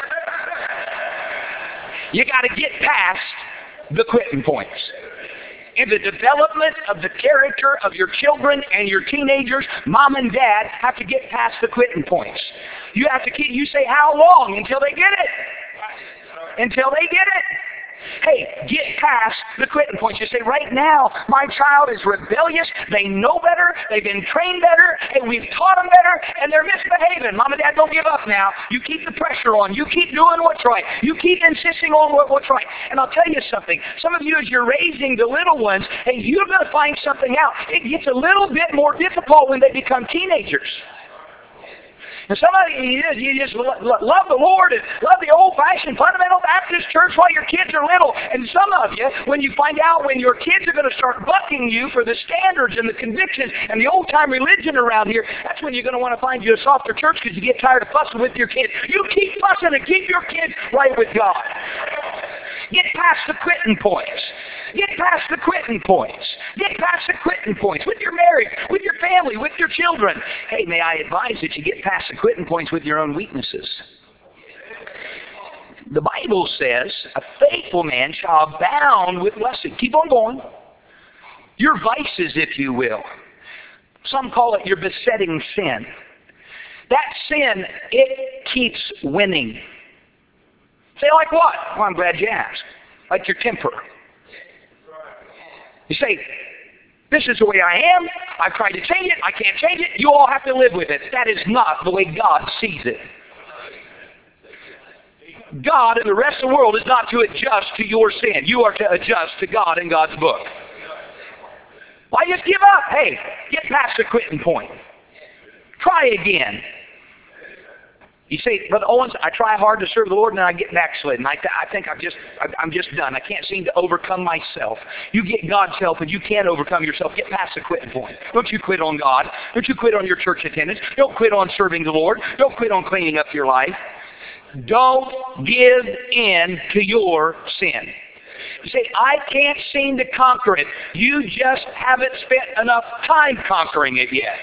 You got to get past the quitting points. In the development of the character of your children and your teenagers, mom and dad have to get past the quitting points. You have to keep, you say, how long? Until they get it. Until they get it. Hey, get past the quitting points. You say, right now, my child is rebellious. They know better. They've been trained better. And we've taught them better. And they're misbehaving. Mom and Dad, don't give up now. You keep the pressure on. You keep doing what's right. You keep insisting on what's right. And I'll tell you something. Some of you, as you're raising the little ones, hey, you're going to find something out. It gets a little bit more difficult when they become teenagers. And some of you just love the Lord and love the old-fashioned fundamental Baptist church while your kids are little. And some of you, when you find out when your kids are going to start bucking you for the standards and the convictions and the old-time religion around here, that's when you're going to want to find you a softer church because you get tired of fussing with your kids. You keep fussing and keep your kids right with God. Get past the quitting points. Get past the quitting points. Get past the quitting points with your marriage, with your family, with your children. Hey, may I advise that you get past the quitting points with your own weaknesses. The Bible says, a faithful man shall abound with blessing. Keep on going. Your vices, if you will. Some call it your besetting sin. That sin, it keeps winning. Say, like what? Well, I'm glad you asked. Like your temper. You say, this is the way I am. I've tried to change it. I can't change it. You all have to live with it. That is not the way God sees it. God and the rest of the world is not to adjust to your sin. You are to adjust to God and God's book. Why just give up? Hey, get past the quitting point. Try again. You say, Brother Owens, I try hard to serve the Lord and then I get backslidden. I think I'm just done. I can't seem to overcome myself. You get God's help and you can't overcome yourself. Get past the quitting point. Don't you quit on God. Don't you quit on your church attendance. Don't quit on serving the Lord. Don't quit on cleaning up your life. Don't give in to your sin. You say, I can't seem to conquer it. You just haven't spent enough time conquering it yet.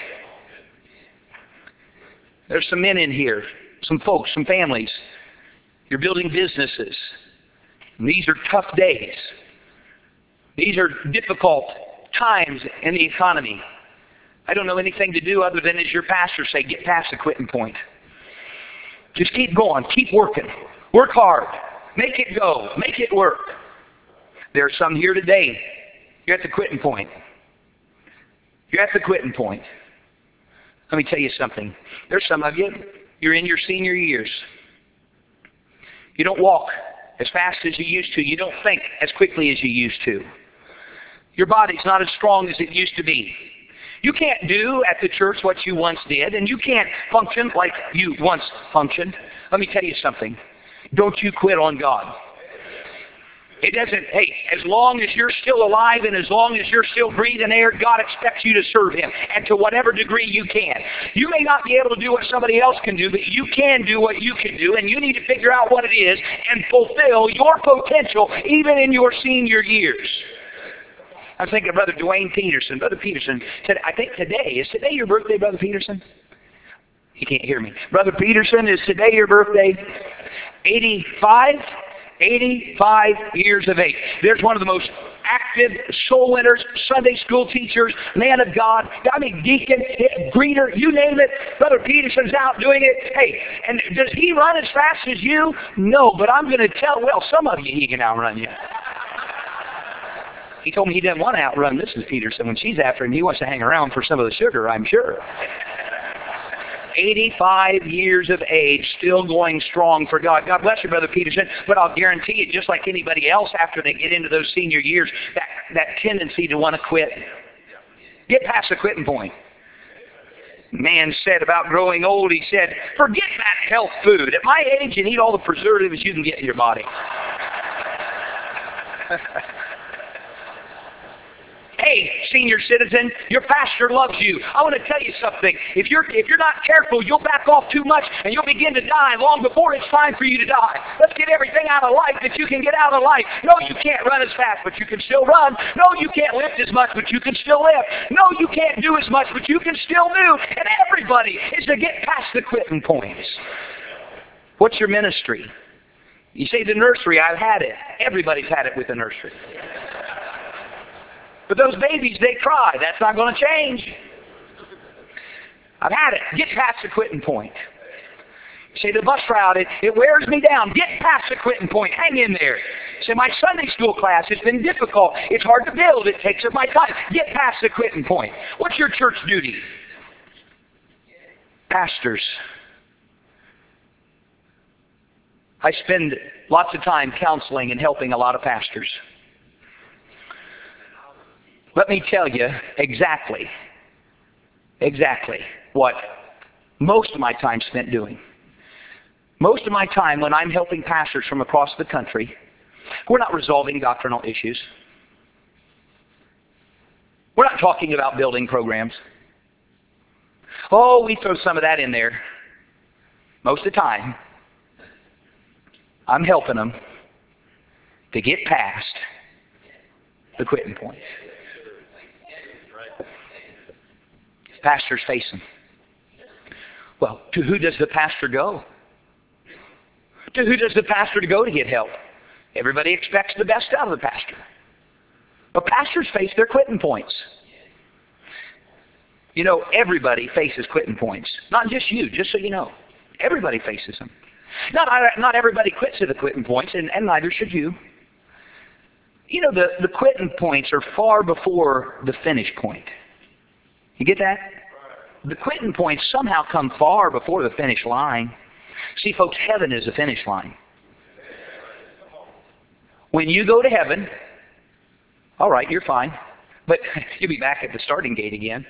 There's some men in here, some folks, some families. You're building businesses. And these are tough days. These are difficult times in the economy. I don't know anything to do other than, as your pastor say, get past the quitting point. Just keep going. Keep working. Work hard. Make it go. Make it work. There are some here today. You're at the quitting point. You're at the quitting point. Let me tell you something. There's some of you, you're in your senior years. You don't walk as fast as you used to. You don't think as quickly as you used to. Your body's not as strong as it used to be. You can't do at the church what you once did, and you can't function like you once functioned. Let me tell you something. Don't you quit on God. It doesn't, hey, as long as you're still alive and as long as you're still breathing air, God expects you to serve Him, and to whatever degree you can. You may not be able to do what somebody else can do, but you can do what you can do, and you need to figure out what it is and fulfill your potential even in your senior years. I was thinking of Brother Dwayne Peterson. Brother Peterson said, I think today, is today your birthday, Brother Peterson? He can't hear me. Brother Peterson, is today your birthday? 85? 85 years of age. There's one of the most active soul winners, Sunday school teachers, man of God, I mean deacon, greeter, you name it. Brother Peterson's out doing it. Hey, and does he run as fast as you? No, but I'm going to tell, well, some of you he can outrun you. He told me he didn't want to outrun Mrs. Peterson when she's after him. He wants to hang around for some of the sugar, I'm sure. 85 years of age, still going strong for God. God bless you, Brother Peterson, but I'll guarantee you, just like anybody else, after they get into those senior years, that tendency to want to quit. Get past the quitting point. Man said about growing old, he said, forget that health food. At my age, you need all the preservatives you can get in your body. Hey, senior citizen, your pastor loves you. I want to tell you something. If you're not careful, you'll back off too much and you'll begin to die long before it's time for you to die. Let's get everything out of life that you can get out of life. No, you can't run as fast, but you can still run. No, you can't lift as much, but you can still lift. No, you can't do as much, but you can still do. And everybody is to get past the quitting points. What's your ministry? You say the nursery, I've had it. Everybody's had it with the nursery. But those babies, they cry. That's not going to change. I've had it. Get past the quitting point. Say the bus route, it wears me down. Get past the quitting point. Hang in there. Say my Sunday school class has been difficult. It's hard to build. It takes up my time. Get past the quitting point. What's your church duty? Pastors. I spend lots of time counseling and helping a lot of pastors. Let me tell you exactly what most of my time spent doing. Most of my time when I'm helping pastors from across the country, we're not resolving doctrinal issues. We're not talking about building programs. Oh, we throw some of that in there. Most of the time, I'm helping them to get past the quitting point. Pastors face them. Well, to who does the pastor go? To who does the pastor to go to get help? Everybody expects the best out of the pastor. But pastors face their quitting points. You know, everybody faces quitting points. Not just you, just so you know. Everybody faces them. Not everybody quits at the quitting points, and neither should you. You know, the quitting points are far before the finish point. You get that? The quitting points somehow come far before the finish line. See, folks, heaven is the finish line. When you go to heaven, all right, you're fine. But you'll be back at the starting gate again.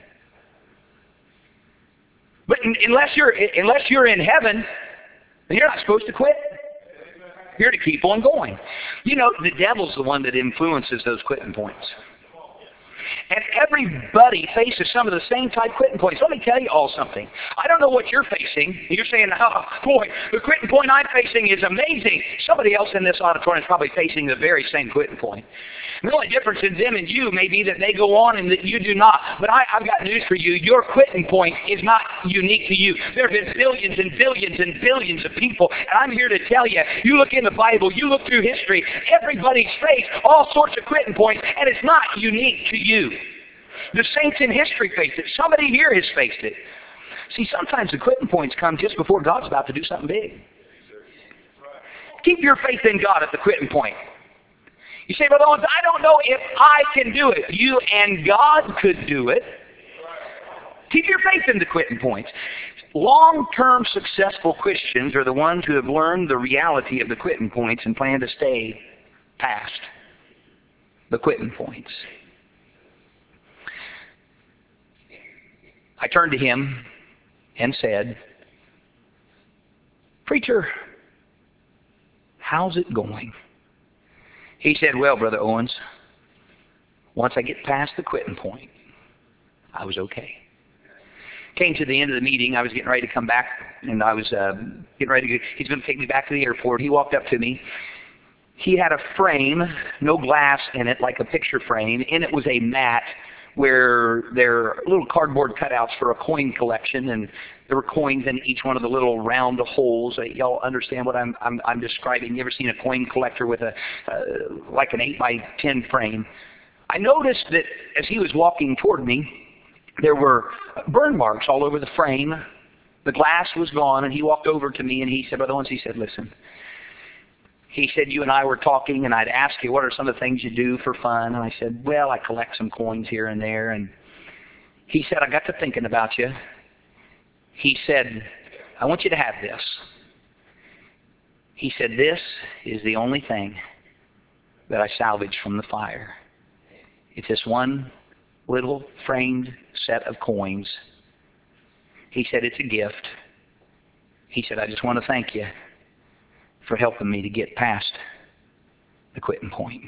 But unless you're in heaven, then you're not supposed to quit. You're to keep on going. You know, the devil's the one that influences those quitting points. And everybody faces some of the same type quitting points. Let me tell you all something. I don't know what you're facing. You're saying, oh, boy, the quitting point I'm facing is amazing. Somebody else in this auditorium is probably facing the very same quitting point. The only difference in them and you may be that they go on and that you do not. But I've got news for you. Your quitting point is not unique to you. There have been billions and billions and billions of people. And I'm here to tell you, you look in the Bible, you look through history, everybody's faced all sorts of quitting points, and it's not unique to you. The saints in history faced it. Somebody here has faced it. See, sometimes the quitting points come just before God's about to do something big. Keep your faith in God at the quitting point. You say, Brother Owens, I don't know if I can do it. You and God could do it. Keep your faith in the quitting points. Long-term successful Christians are the ones who have learned the reality of the quitting points and plan to stay past the quitting points. I turned to him and said, Preacher, how's it going? He said, well, Brother Owens, once I get past the quitting point, I was okay. Came to the end of the meeting. I was getting ready to come back, and I was getting ready to go. He's going to take me back to the airport. He walked up to me. He had a frame, no glass in it, like a picture frame. In it was a mat where there are little cardboard cutouts for a coin collection, and there were coins in each one of the little round holes. Y'all understand what I'm describing? You ever seen a coin collector with a like an 8x10 frame? I noticed that as he was walking toward me, there were burn marks all over the frame. The glass was gone, and he walked over to me and he said, Brother Owens, he said, listen. He said, you and I were talking, and I'd asked you, what are some of the things you do for fun? And I said, well, I collect some coins here and there. And he said, I got to thinking about you. He said, I want you to have this. He said, this is the only thing that I salvaged from the fire. It's this one little framed set of coins. He said, it's a gift. He said, I just want to thank you for helping me to get past the quitting point.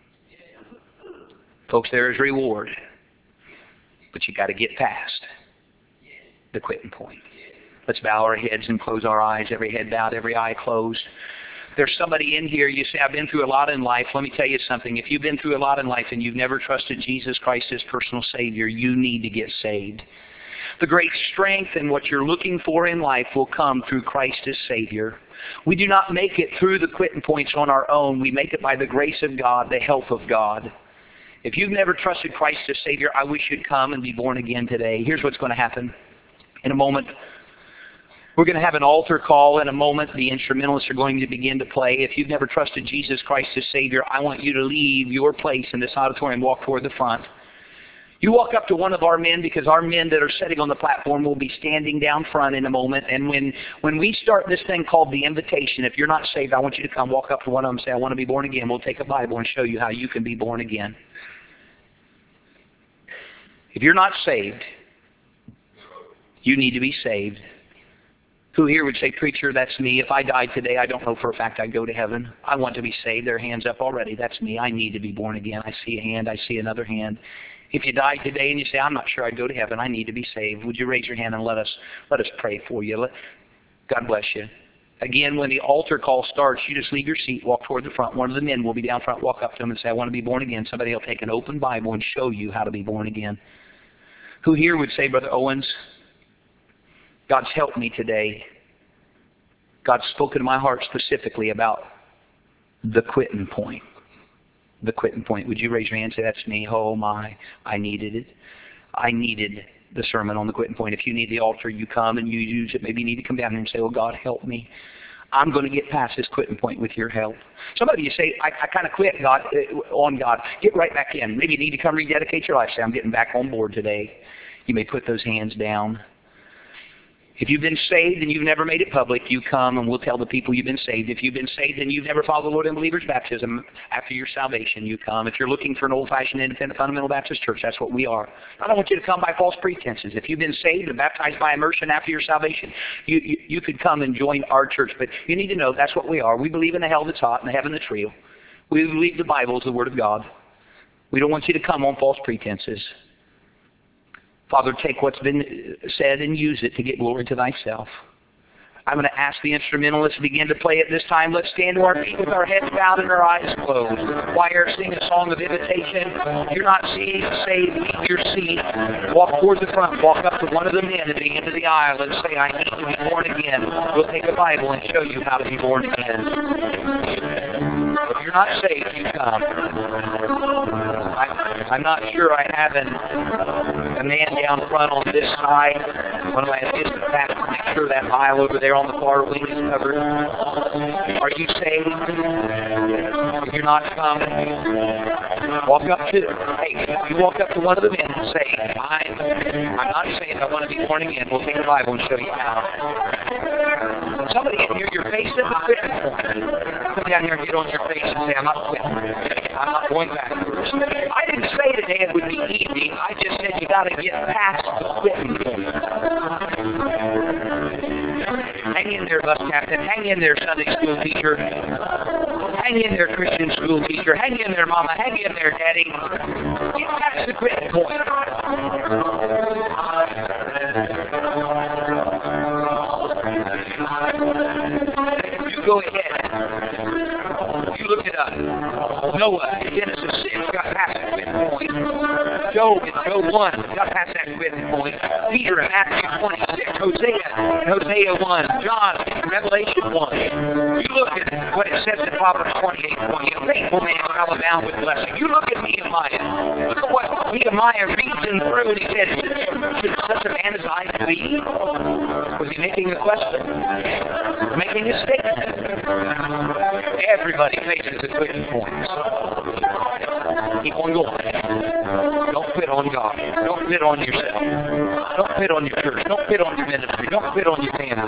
Folks, there is reward, but you got to get past the quitting point. Let's bow our heads and close our eyes. Every head bowed, every eye closed. There's somebody in here, you say, I've been through a lot in life. Let me tell you something. If you've been through a lot in life and you've never trusted Jesus Christ as personal Savior, you need to get saved. The great strength and what you're looking for in life will come through Christ as Savior. We do not make it through the quitting points on our own. We make it by the grace of God, the help of God. If you've never trusted Christ as Savior, I wish you'd come and be born again today. Here's what's going to happen. In a moment, we're going to have an altar call. In a moment, the instrumentalists are going to begin to play. If you've never trusted Jesus Christ as Savior, I want you to leave your place in this auditorium and walk toward the front. You walk up to one of our men, because our men that are sitting on the platform will be standing down front in a moment. And when we start this thing called the invitation, if you're not saved, I want you to come walk up to one of them and say, I want to be born again. We'll take a Bible and show you how you can be born again. If you're not saved, you need to be saved. Who here would say, Preacher, that's me. If I died today, I don't know for a fact I'd go to heaven. I want to be saved. There are hands up already. That's me. I need to be born again. I see a hand. I see another hand. If you died today and you say, I'm not sure I'd go to heaven, I need to be saved, would you raise your hand and let us pray for you? God bless you. Again, when the altar call starts, you just leave your seat, walk toward the front. One of the men will be down front, walk up to him and say, I want to be born again. Somebody will take an open Bible and show you how to be born again. Who here would say, Brother Owens, God's helped me today. God's spoken to my heart specifically about the quitting point. The quitting point. Would you raise your hand and say, that's me? Oh my, I needed it. I needed the sermon on the quitting point. If you need the altar, you come and you use it. Maybe you need to come down here and say, oh God, help me. I'm going to get past this quitting point with your help. Some of you say, I kind of quit on God. Get right back in. Maybe you need to come rededicate your life. Say, I'm getting back on board today. You may put those hands down. If you've been saved and you've never made it public, you come and we'll tell the people you've been saved. If you've been saved and you've never followed the Lord in believer's baptism after your salvation, you come. If you're looking for an old-fashioned independent fundamental Baptist church, that's what we are. I don't want you to come by false pretenses. If you've been saved and baptized by immersion after your salvation, you could come and join our church. But you need to know that's what we are. We believe in the hell that's hot and the heaven that's real. We believe the Bible is the Word of God. We don't want you to come on false pretenses. Father, take what's been said and use it to get glory to thyself. I'm going to ask the instrumentalists to begin to play at this time. Let's stand to our feet with our heads bowed and our eyes closed. Choir, sing a song of invitation. If you're not saved, leave your seat. Walk toward the front. Walk up to one of the men at the end of the aisle and say, I need to be born again. We'll take a Bible and show you how to be born again. If you're not saved, you come. I'm not sure I have a man down front on this side. One of my assistant pastors, make sure that aisle over there on the far wing is covered. Are you saved? If you're not, come. Walk up to, you walk up to one of the men and say, I'm not saved, I want to be born again. We'll take the Bible and show you how. Somebody in here, you're facing the quitting point. Come down here and get on your face and say, I'm not quitting. I'm not going backwards. I didn't say today it would be easy. I just said you got to get past the quitting point. Hang in there, bus captain. Hang in there, Sunday school teacher. Hang in there, Christian school teacher. Hang in there, mama. Hang in there, daddy. Get past the quitting point. You go ahead. You look it up. Noah, Genesis 6, got past the quitting point. Job in Job 1, got past that quitting point. Peter in Matthew 26, Hosea 1, John in Revelation 1. You look at what it says in Proverbs 28:20. A faithful man shall abound with blessing. You look at Nehemiah. Look at what Nehemiah reasoned through, and he said, should such a man as I be? Was he making a question? Making a statement? Everybody faces a quitting point. Keep on going. Don't quit on God. Don't quit on yourself. Don't quit on your church. Don't quit on your ministry. Don't quit on your family.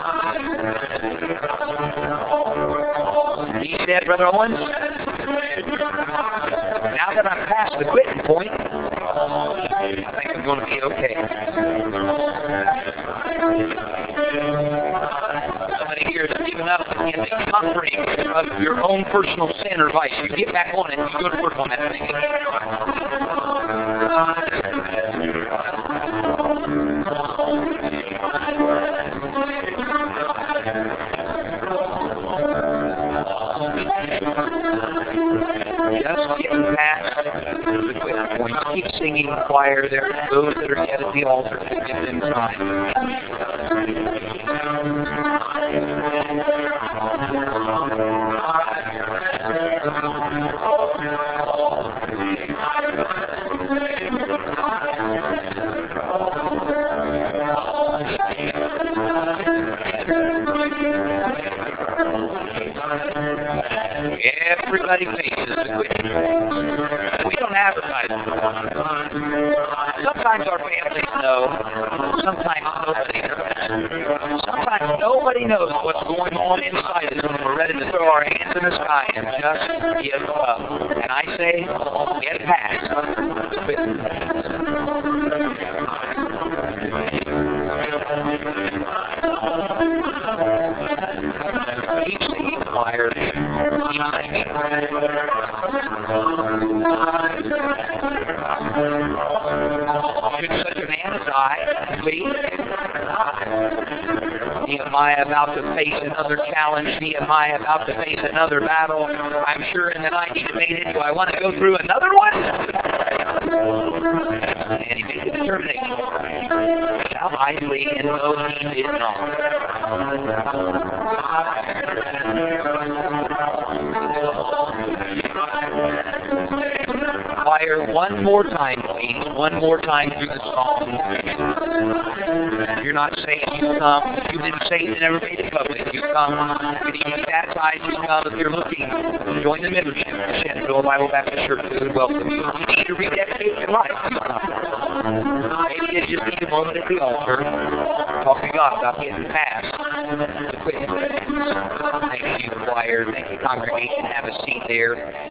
You see that, Brother Owens? Now that I'm past the quitting point, I think I'm going to be okay. Somebody here that's given up in the conquering of your own personal sin or vice. You get back on it and you go to work on that thing. Just getting past the quitting point. Keep singing the choir. There are those that are yet at the altar to give them time. Everybody faces the quitting point. We don't advertise it. Sometimes our families know. Sometimes nobody knows. Sometimes nobody knows what's going on inside us when we're ready to throw our hands in the sky and just give up. And I say, get past the quitting point. Keep singing the choir. Should such a man as I leave? Nehemiah about to face another challenge. Nehemiah about to face another battle. I'm sure in the night he debated, do I want to go through another one? And he made the determination. Shall I flee? And no, he did not. choir, one more time, please. One more time through the song. If you're not saved, you come. If you've been saved and never made it public, you come. If you need to be baptized, you come. If you're looking, join the membership. Shenandoah Bible Baptist Church is welcome. You need to rededicate your life. Maybe you just need a moment at the altar. Talk to God about getting past the quick. Thank you, choir. Thank you, congregation. Have a seat there.